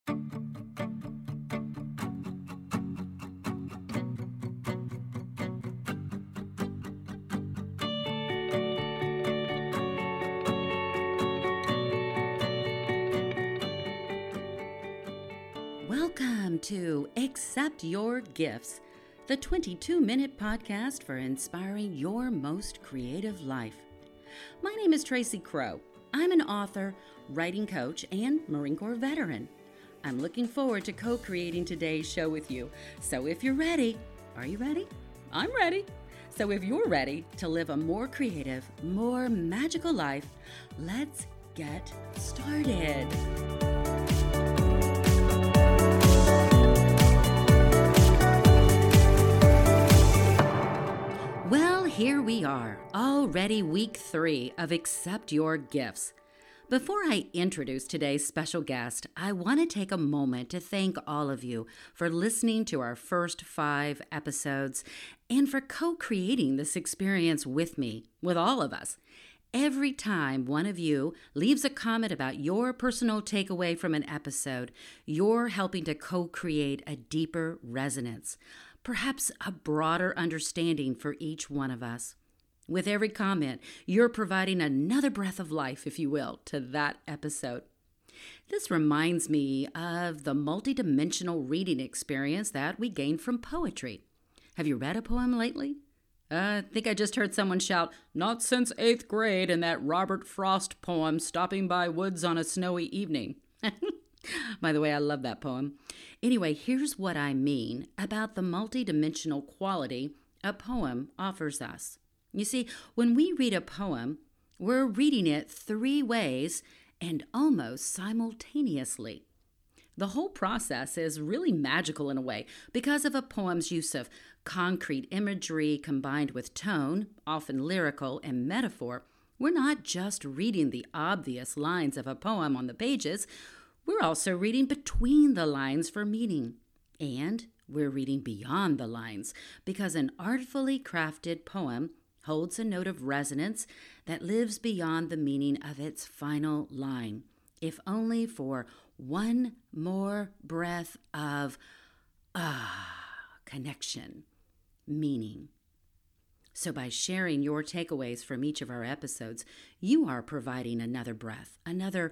Welcome to Accept Your Gifts, the 22-minute podcast for inspiring your most creative life. My name is Tracy Crow. I'm an author, writing coach, and Marine Corps veteran. I'm looking forward to co-creating today's show with you. So if you're ready, are you ready? I'm ready. So if you're ready to live a more creative, more magical life, let's get started. Well, here we are, already week 3 of Accept Your Gifts. Before I introduce today's special guest, I want to take a moment to thank all of you for listening to our first 5 episodes and for co-creating this experience with me, with all of us. Every time one of you leaves a comment about your personal takeaway from an episode, you're helping to co-create a deeper resonance, perhaps a broader understanding for each one of us. With every comment, you're providing another breath of life, if you will, to that episode. This reminds me of the multidimensional reading experience that we gained from poetry. Have you read a poem lately? I think I just heard someone shout, "Not since 8th grade," in that Robert Frost poem, "Stopping by Woods on a Snowy Evening." By the way, I love that poem. Anyway, here's what I mean about the multidimensional quality a poem offers us. You see, when we read a poem, we're reading it 3 ways and almost simultaneously. The whole process is really magical in a way because of a poem's use of concrete imagery combined with tone, often lyrical, and metaphor. We're not just reading the obvious lines of a poem on the pages, we're also reading between the lines for meaning. And we're reading beyond the lines because an artfully crafted poem holds a note of resonance that lives beyond the meaning of its final line, if only for one more breath of connection, meaning. So by sharing your takeaways from each of our episodes, you are providing another breath, another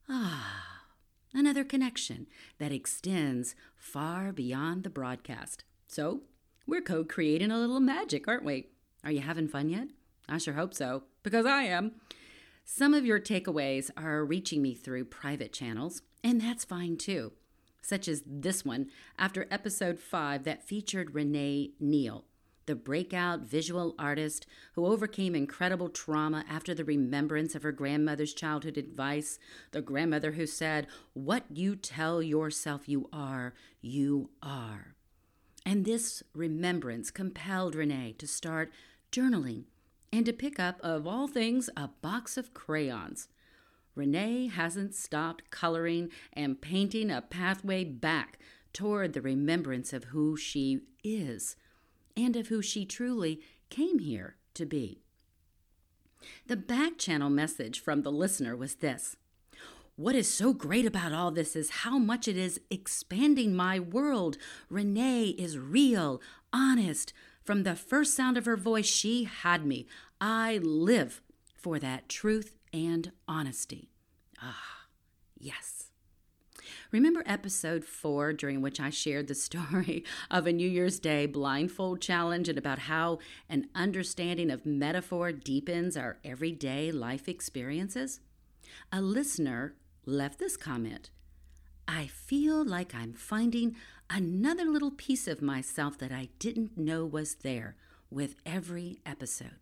connection that extends far beyond the broadcast. So we're co-creating a little magic, aren't we? Are you having fun yet? I sure hope so, because I am. Some of your takeaways are reaching me through private channels, and that's fine too, such as this one after episode 5 that featured Renee Neal, the breakout visual artist who overcame incredible trauma after the remembrance of her grandmother's childhood advice, the grandmother who said, "What you tell yourself you are, you are." And this remembrance compelled Renee to start journaling and to pick up, of all things, a box of crayons. Renee hasn't stopped coloring and painting a pathway back toward the remembrance of who she is and of who she truly came here to be. The back channel message from the listener was this: "What is so great about all this is how much it is expanding my world. Renee is real, honest. From the first sound of her voice, she had me. I live for that truth and honesty." Yes. Remember episode 4, during which I shared the story of a New Year's Day blindfold challenge and about how an understanding of metaphor deepens our everyday life experiences? A listener left this comment: "I feel like I'm finding another little piece of myself that I didn't know was there with every episode."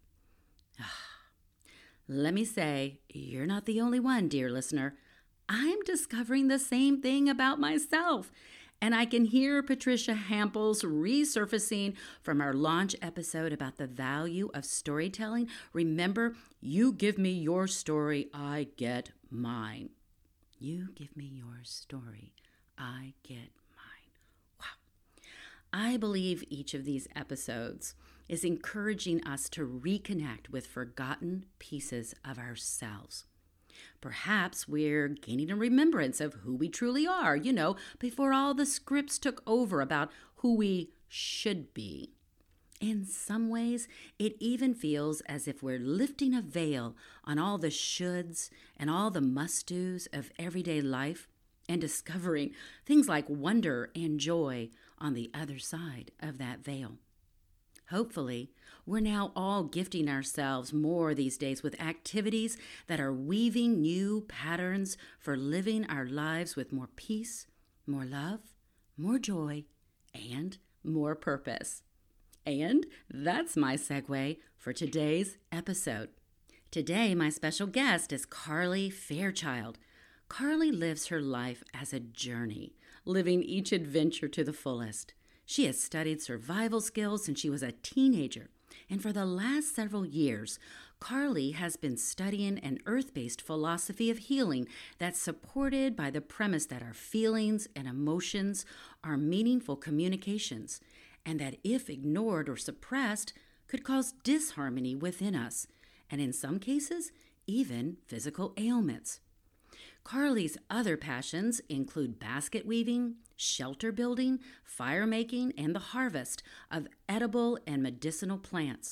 Let me say, you're not the only one, dear listener. I'm discovering the same thing about myself. And I can hear Patricia Hamples resurfacing from our launch episode about the value of storytelling. Remember, you give me your story, I get mine. You give me your story, I get mine. Wow. I believe each of these episodes is encouraging us to reconnect with forgotten pieces of ourselves. Perhaps we're gaining a remembrance of who we truly are, before all the scripts took over about who we should be. In some ways, it even feels as if we're lifting a veil on all the shoulds and all the must-dos of everyday life and discovering things like wonder and joy on the other side of that veil. Hopefully, we're now all gifting ourselves more these days with activities that are weaving new patterns for living our lives with more peace, more love, more joy, and more purpose. And that's my segue for today's episode. Today, my special guest is Carly Fairchild. Carly lives her life as a journey, living each adventure to the fullest. She has studied survival skills since she was a teenager, and for the last several years, Carly has been studying an earth-based philosophy of healing that's supported by the premise that our feelings and emotions are meaningful communications, and that if ignored or suppressed, could cause disharmony within us, and in some cases, even physical ailments. Carly's other passions include basket weaving, shelter building, fire making, and the harvest of edible and medicinal plants.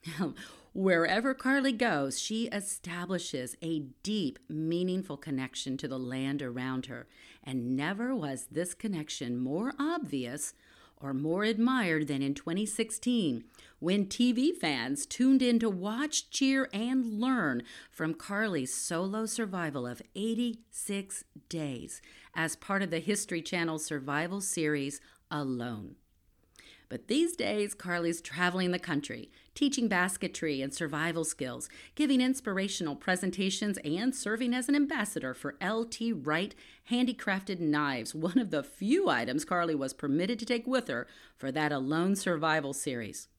Wherever Carly goes, she establishes a deep, meaningful connection to the land around her, and never was this connection more obvious or more admired than in 2016, when TV fans tuned in to watch, cheer, and learn from Carly's solo survival of 86 days as part of the History Channel survival series, Alone. But these days, Carly's traveling the country, teaching basketry and survival skills, giving inspirational presentations, and serving as an ambassador for L.T. Wright handicrafted knives, one of the few items Carly was permitted to take with her for that Alone survival series.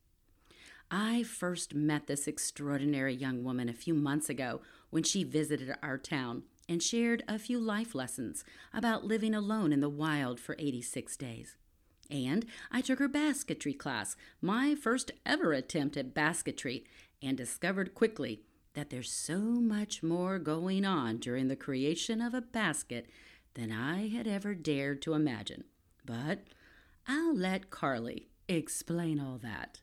I first met this extraordinary young woman a few months ago when she visited our town and shared a few life lessons about living alone in the wild for 86 days. And I took her basketry class, my first ever attempt at basketry, and discovered quickly that there's so much more going on during the creation of a basket than I had ever dared to imagine. But I'll let Carly explain all that.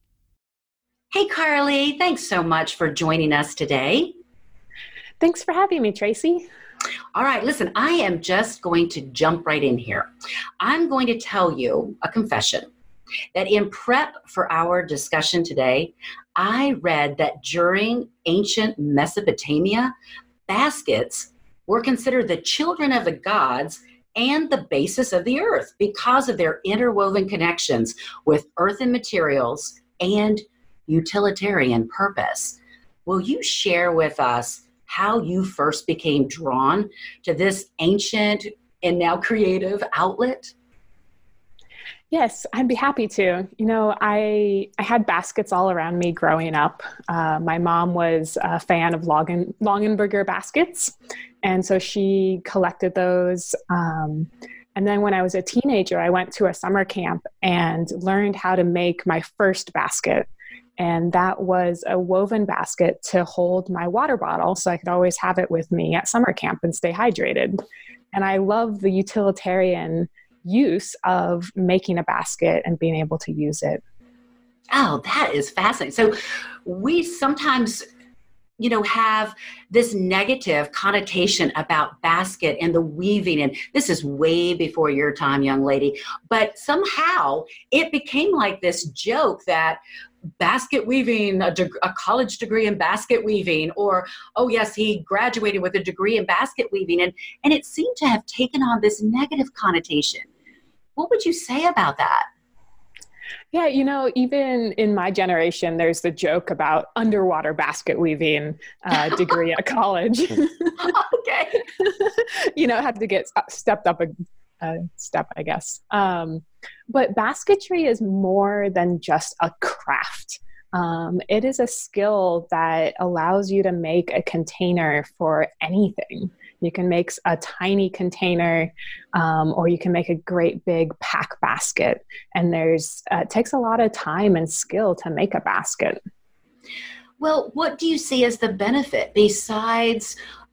Hey, Carly, thanks so much for joining us today. Thanks for having me, Tracy. All right, listen, I am just going to jump right in here. I'm going to tell you a confession that in prep for our discussion today, I read that during ancient Mesopotamia, baskets were considered the children of the gods and the basis of the earth because of their interwoven connections with earthen materials and utilitarian purpose. Will you share with us how you first became drawn to this ancient and now creative outlet? Yes, I'd be happy to. I had baskets all around me growing up. My mom was a fan of Longaberger baskets, and so she collected those. And then when I was a teenager, I went to a summer camp and learned how to make my first basket. And that was a woven basket to hold my water bottle so I could always have it with me at summer camp and stay hydrated. And I love the utilitarian use of making a basket and being able to use it. Oh, that is fascinating. So we sometimes, have this negative connotation about basket and the weaving. And this is way before your time, young lady. But somehow it became like this joke that basket weaving, a college degree in basket weaving, or, oh yes, he graduated with a degree in basket weaving. And it seemed to have taken on this negative connotation. What would you say about that? Yeah, even in my generation, there's the joke about underwater basket weaving degree at college. Okay. Had to get stepped up a step, I guess. But basketry is more than just a craft. It is a skill that allows you to make a container for anything. You can make a tiny container, or you can make a great big pack basket. And it takes a lot of time and skill to make a basket. Well, what do you see as the benefit besides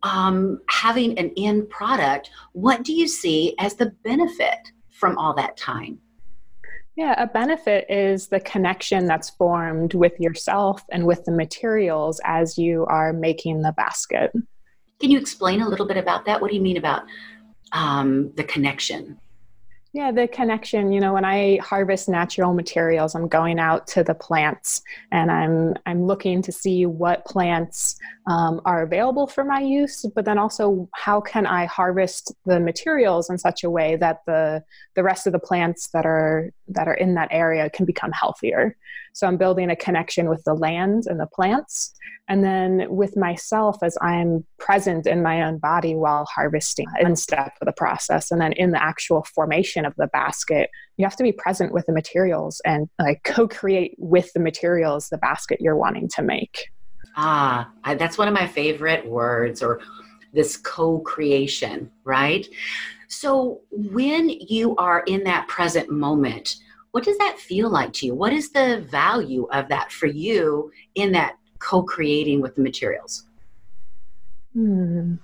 having an end product, what do you see as the benefit from all that time? Yeah, a benefit is the connection that's formed with yourself and with the materials as you are making the basket. Can you explain a little bit about that? What do you mean about the connection? Yeah, the connection, when I harvest natural materials, I'm going out to the plants and I'm looking to see what plants are available for my use, but then also how can I harvest the materials in such a way that the rest of the plants that are in that area can become healthier. So I'm building a connection with the land and the plants, and then with myself as I'm present in my own body while harvesting, one step of the process. And then in the actual formation of the basket, you have to be present with the materials and co-create with the materials the basket you're wanting to make. That's one of my favorite words, or this co-creation, right? So when you are in that present moment, what does that feel like to you? What is the value of that for you in that co-creating with the materials? The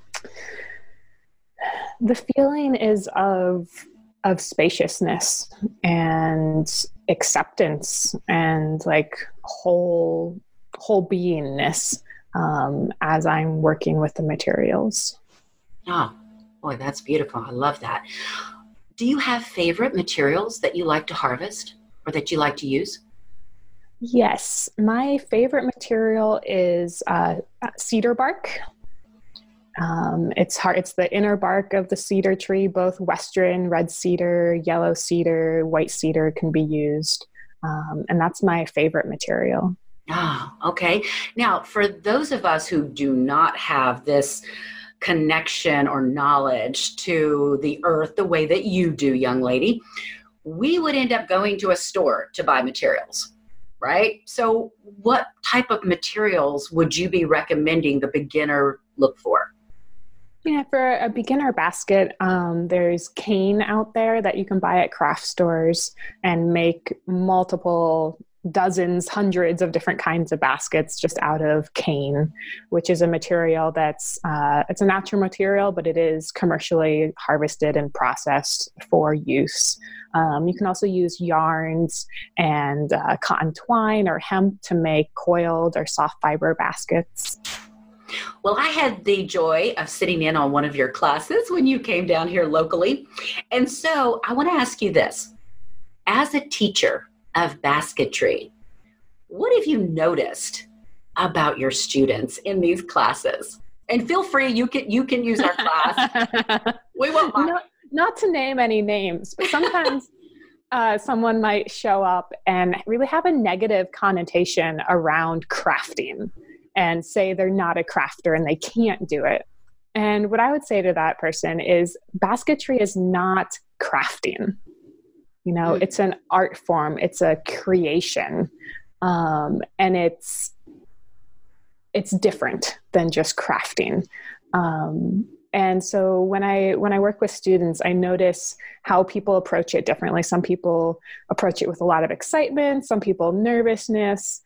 feeling is of spaciousness and acceptance and whole beingness as I'm working with the materials. Oh, boy, that's beautiful. I love that. Do you have favorite materials that you like to harvest or that you like to use? Yes, my favorite material is cedar bark. It's the inner bark of the cedar tree. Both Western red cedar, yellow cedar, white cedar can be used. And that's my favorite material. Oh, okay. Now, for those of us who do not have this connection or knowledge to the earth the way that you do, young lady, we would end up going to a store to buy materials, right? So what type of materials would you be recommending the beginner look for? Yeah, for a beginner basket, there's cane out there that you can buy at craft stores and make multiple dozens, hundreds of different kinds of baskets just out of cane, which is a material that's, it's a natural material, but it is commercially harvested and processed for use. You can also use yarns and cotton twine or hemp to make coiled or soft fiber baskets. Well, I had the joy of sitting in on one of your classes when you came down here locally. And so I want to ask you this. As a teacher of basketry, what have you noticed about your students in these classes? And feel free, you can use our class. We won't mind. Not to name any names, but sometimes someone might show up and really have a negative connotation around crafting and say they're not a crafter and they can't do it. And what I would say to that person is basketry is not crafting. It's an art form. It's a creation. And it's different than just crafting. And so when I work with students, I notice how people approach it differently. Some people approach it with a lot of excitement, some people nervousness,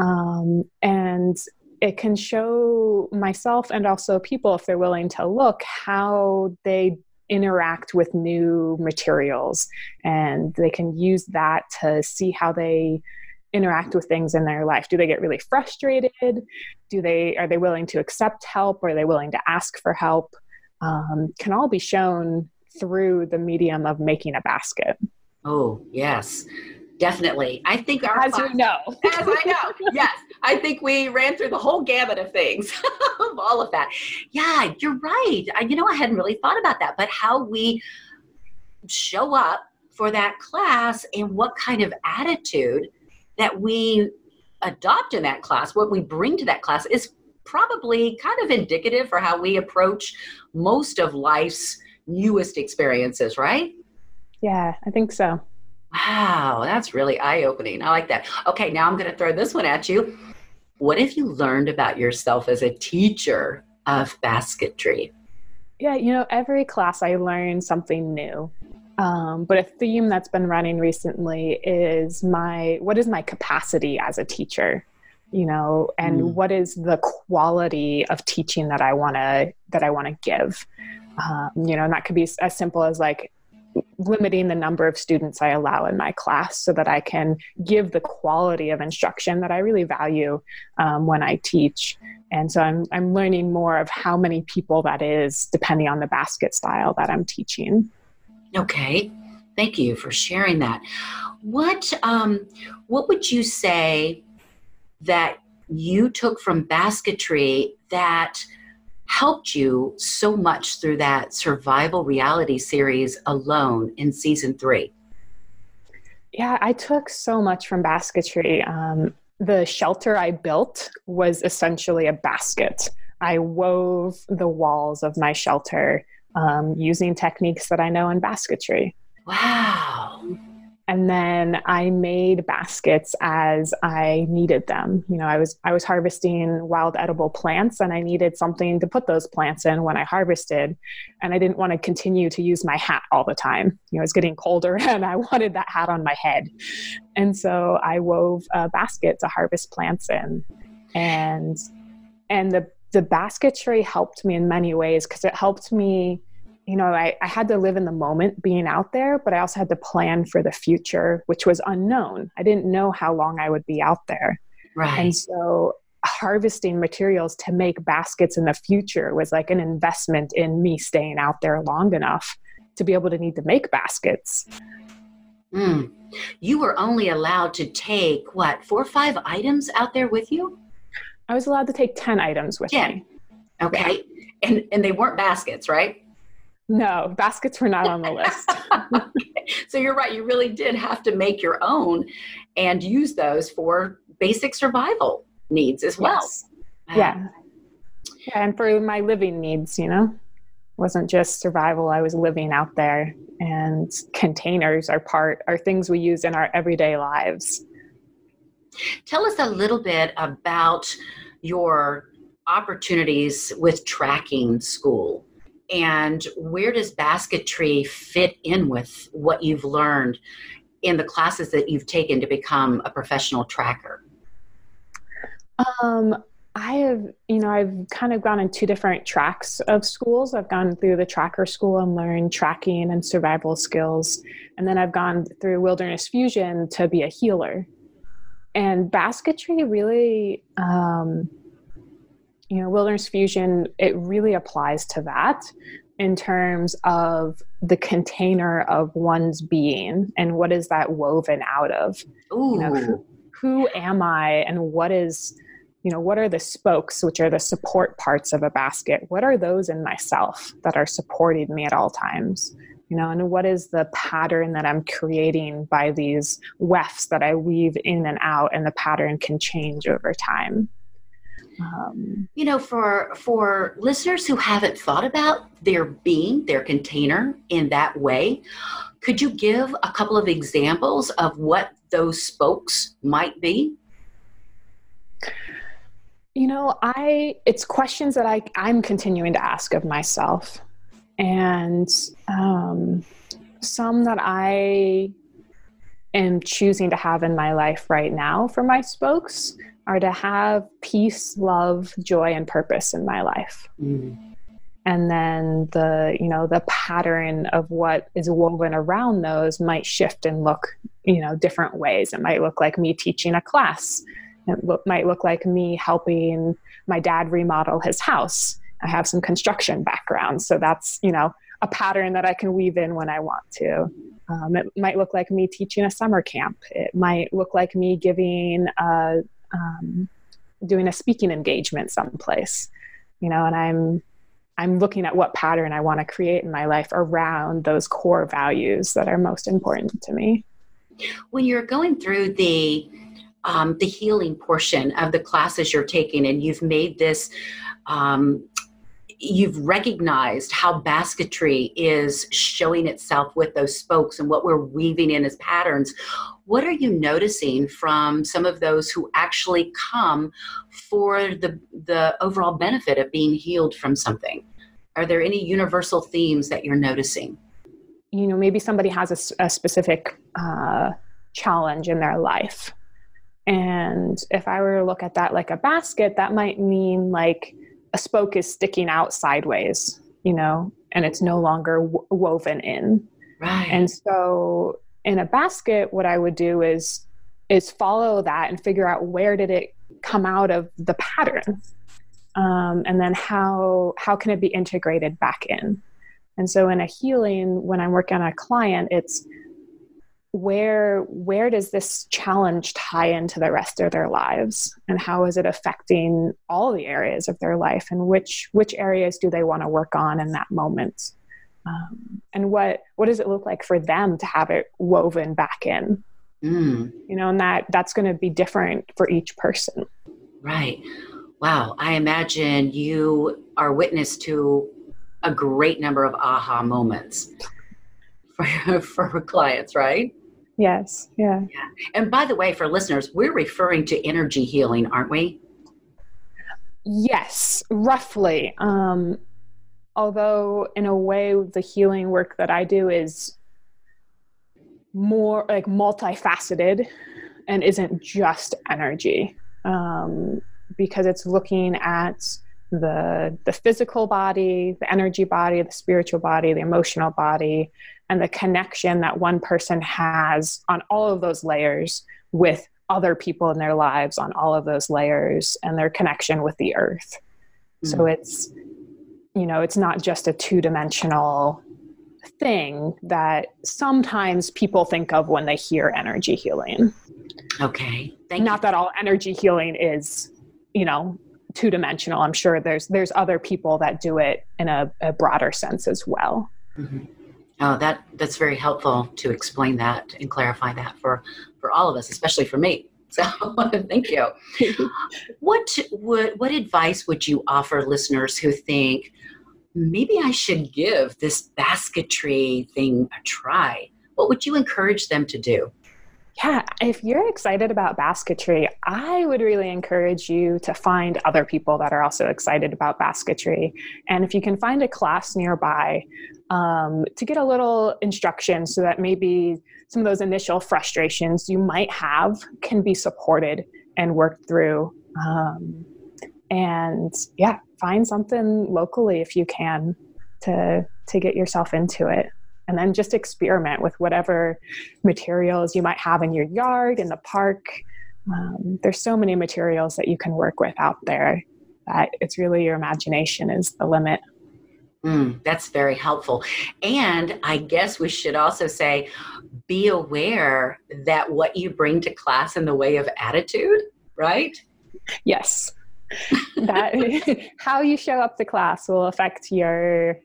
and it can show myself and also people, if they're willing to look, how they interact with new materials, and they can use that to see how they interact with things in their life. Do they get really frustrated? Are they willing to accept help? Or are they willing to ask for help? Can all be shown through the medium of making a basket. Oh, yes, definitely. I think as I know, yes. I think we ran through the whole gamut of things, of all of that. Yeah, you're right. I hadn't really thought about that, but how we show up for that class and what kind of attitude that we adopt in that class, what we bring to that class is probably kind of indicative for how we approach most of life's newest experiences, right? Yeah, I think so. Wow, that's really eye-opening. I like that. Okay, now I'm going to throw this one at you. What have you learned about yourself as a teacher of basketry? Yeah, every class I learn something new. But a theme that's been running recently is what is my capacity as a teacher? and what is the quality of teaching that I want to give. And that could be as simple as like limiting the number of students I allow in my class so that I can give the quality of instruction that I really value when I teach. And so I'm learning more of how many people that is depending on the basket style that I'm teaching. Okay. Thank you for sharing that. What would you say that you took from basketry that helped you so much through that survival reality series alone in season 3? Yeah, I took so much from basketry. The shelter I built was essentially a basket. I wove the walls of my shelter using techniques that I know in basketry. Wow. And then I made baskets as I needed them. I was harvesting wild edible plants, and I needed something to put those plants in when I harvested. And I didn't want to continue to use my hat all the time. It's getting colder and I wanted that hat on my head. And so I wove a basket to harvest plants in. And the basketry helped me in many ways because it helped me. I had to live in the moment being out there, but I also had to plan for the future, which was unknown. I didn't know how long I would be out there. Right. And so harvesting materials to make baskets in the future was like an investment in me staying out there long enough to be able to need to make baskets. You were only allowed to take, 4 or 5 items out there with you? I was allowed to take 10 items with me. Okay. Yeah. And they weren't baskets, right? No, baskets were not on the list. Okay. So you're right. You really did have to make your own and use those for basic survival needs as well. Yes. Yeah. And for my living needs, it wasn't just survival. I was living out there, and containers are things we use in our everyday lives. Tell us a little bit about your opportunities with tracking school. And where does basketry fit in with what you've learned in the classes that you've taken to become a professional tracker? I've kind of gone in 2 different tracks of schools. I've gone through the tracker school and learned tracking and survival skills. And then I've gone through Wilderness Fusion to be a healer. And basketry really, Wilderness Fusion, it really applies to that in terms of the container of one's being and what is that woven out of. Who am I, and what are the spokes, which are the support parts of a basket? What are those in myself that are supporting me at all times? And what is the pattern that I'm creating by these wefts that I weave in and out, and the pattern can change over time. For listeners who haven't thought about their container in that way, could you give a couple of examples of what those spokes might be? It's questions that I'm continuing to ask of myself. And some that I am choosing to have in my life right now for my spokes are to have peace, love, joy, and purpose in my life. And then the pattern of what is woven around those might shift and look, different ways. It might look like me teaching a class. It might look like me helping my dad remodel his house. I have some construction background, so that's, a pattern that I can weave in when I want to. It might look like me teaching a summer camp. It might look like me doing a speaking engagement someplace, and I'm looking at what pattern I want to create in my life around those core values that are most important to me. When you're going through the healing portion of the classes you're taking, and you've made this, you've recognized how basketry is showing itself with those spokes and what we're weaving in as patterns. What are you noticing from some of those who actually come for the overall benefit of being healed from something? Are there any universal themes that you're noticing? Maybe somebody has a specific challenge in their life. And if I were to look at that like a basket, that might mean like a spoke is sticking out sideways, and it's no longer woven in. Right. And so in a basket, what I would do is follow that and figure out where did it come out of the pattern. And then how can it be integrated back in? And so in a healing, when I'm working on a client, it's where does this challenge tie into the rest of their lives, and how is it affecting all the areas of their life, and which areas do they want to work on in that moment, and what does it look like for them to have it woven back in? And that's going to be different for each person. Right. Wow. I imagine you are witness to a great number of aha moments for clients, right? Yes. Yeah. And by the way, for listeners, we're referring to energy healing, aren't we? Yes, roughly. Although in a way, the healing work that I do is more like multifaceted and isn't just energy, because it's looking at the physical body, the energy body, the spiritual body, the emotional body, and the connection that one person has on all of those layers with other people in their lives on all of those layers, and their connection with the earth. So it's, it's not just a two-dimensional thing that sometimes people think of when they hear energy healing. Okay. Not that all energy healing is, two-dimensional. I'm sure there's other people that do it in a broader sense as well. Mm-hmm. Oh, that's very helpful to explain that and clarify that for all of us, especially for me. So thank you. What advice would you offer listeners who think, maybe I should give this basketry thing a try? What would you encourage them to do? Yeah, if you're excited about basketry, I would really encourage you to find other people that are also excited about basketry. And if you can find a class nearby, to get a little instruction so that maybe some of those initial frustrations you might have can be supported and worked through. And yeah, find something locally if you can to get yourself into it. And then just experiment with whatever materials you might have in your yard, in the park. There's so many materials that you can work with out there that it's really your imagination is the limit. That's very helpful. And I guess we should also say, be aware that what you bring to class in the way of attitude, right? Yes. That how you show up to class will affect your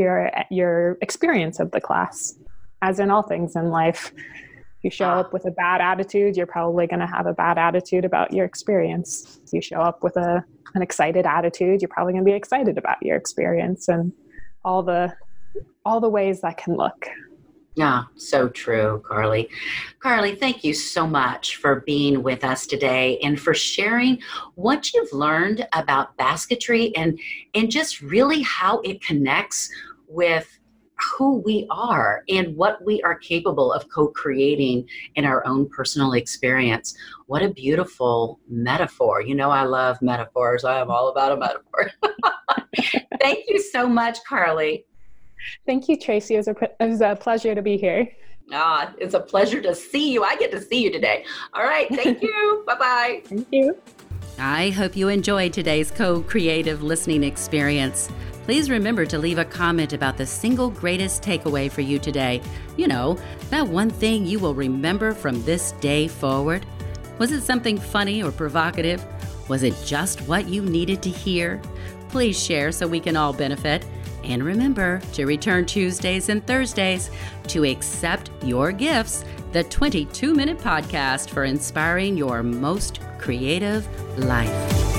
experience of the class, as in all things in life. If you show up with a bad attitude, you're probably going to have a bad attitude about your experience. If you show up with an excited attitude, you're probably going to be excited about your experience, and all the ways that can look. Yeah, so true, Carly. Carly, thank you so much for being with us today and for sharing what you've learned about basketry and just really how it connects with who we are and what we are capable of co-creating in our own personal experience. What a beautiful metaphor. I love metaphors. I am all about a metaphor. Thank you so much, Carly. Thank you, Tracy. It was a pleasure to be here. It's a pleasure to see you. I get to see you today. All right. Thank you. Bye-bye. Thank you. I hope you enjoyed today's co-creative listening experience. Please remember to leave a comment about the single greatest takeaway for you today. That one thing you will remember from this day forward. Was it something funny or provocative? Was it just what you needed to hear? Please share so we can all benefit. And remember to return Tuesdays and Thursdays to Accept Your Gifts, the 22-minute podcast for inspiring your most creative life.